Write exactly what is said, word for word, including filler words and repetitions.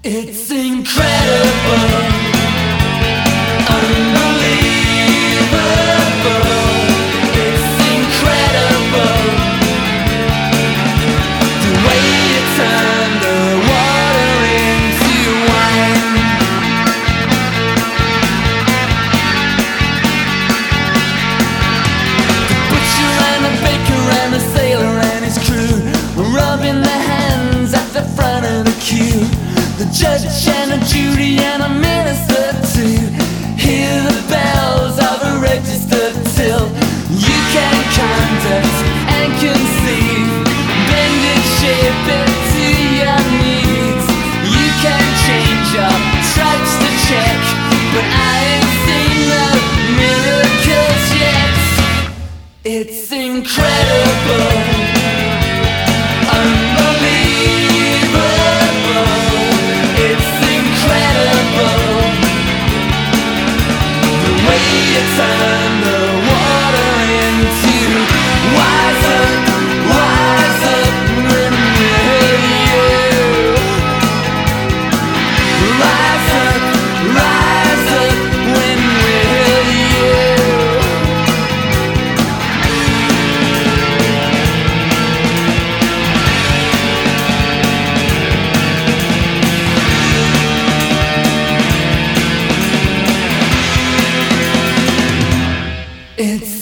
It's incredible, unbelievable. It's incredible the way you turn the water into wine. The butcher and the baker and the sailor and his crew were rubbing their hands at the front of the queue. The judge and a jury and a minister too. Hear the bells of a register till you can conduct and conceive. Bend it, shape it to your needs. You can change your stripes to check, but I ain't seen the miracles yet. It's incredible, unbelievable. It's incredible the way you turn the water into wise up, wise up when we hear you. Rise up, rise up when we hear you. It's